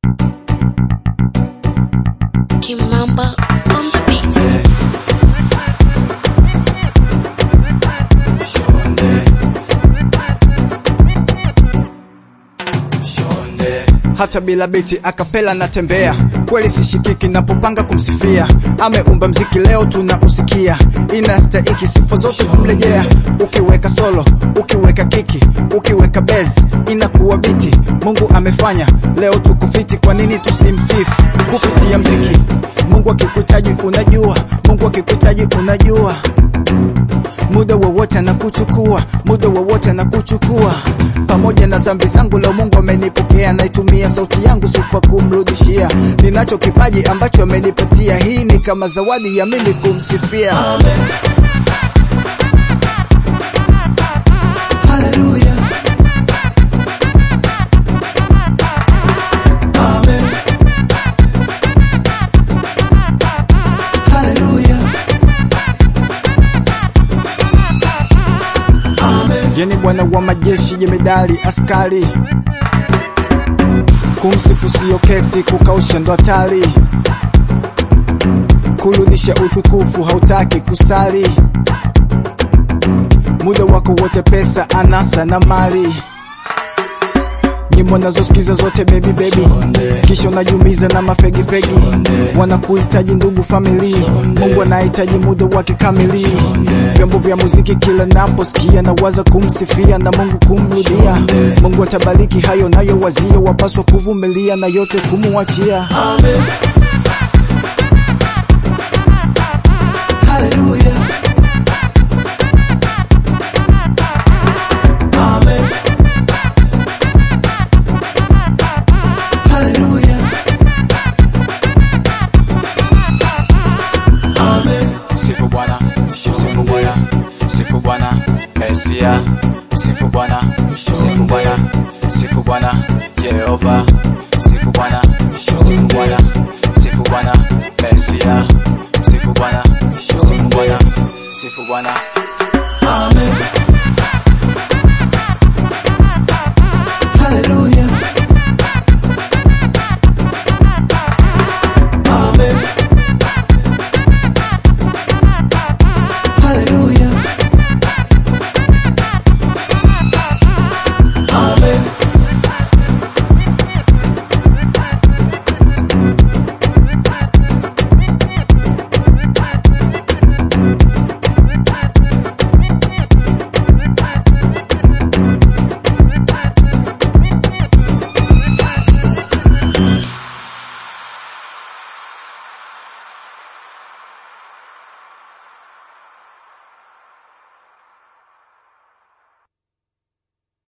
Kimamba on the beat. Hata bila biti akapela natembea, kweli sishikiki napopanga kumsifia. Ameumba mziki leo tunausikia, inastahiki sifa zote kumrejea. Ukiweka solo, ukiweka kiki, ukiweka bass, inakuwa biti. Mungu amefanya, leo tuko fiti, kwa nini tusimsifu? Kupitia mziki, Mungu akikuhitaji unajua, Mungu akikuhitaji unajua. Muda wowote anakuchukua, muda wowote anakuchukua. Pamoja na dhambi zangu leo Mungu amenipokea, naitumia sauti yangu sifa kumrudishia. Ninacho kipaji ambacho amenipatia, hii ni kama zawadi ya mimi kumsifia. Amen. Hallelujah. Amen. Hallelujah. Yeni Bwana wa majeshi, jemedali, askari. Kumsifu sio kesi, kukausha ndo hatari. Kurudisha utukufu hautaki kusali. Muda wako wote pesa, anasa na mali. Nyimbo nazosikiza zote baby baby, kisha unajumiza na mafegi fegi. Wanakuhitaji ndugu family, Mungu anahitaji muda wake kamili. Vyombo vya muziki kila naposikia, na waza kumsifia na Mungu kumrudia. Mungu atabariki hayo nayo wazia, wapaswa kuvumilia na yote kumuachia. Amen. Hallelujah. Amen. Hallelujah. Amen. Sifu Bwana, sifu Bwana, sifu Bwana, Mesia. Sifu Bwana, sifu Bwana, sifu Bwana, Yehova. Sifu Bwana, sifu Bwana, sifu Bwana, Mesia. Sifu Bwana, sifu Bwana, sifu Bwana.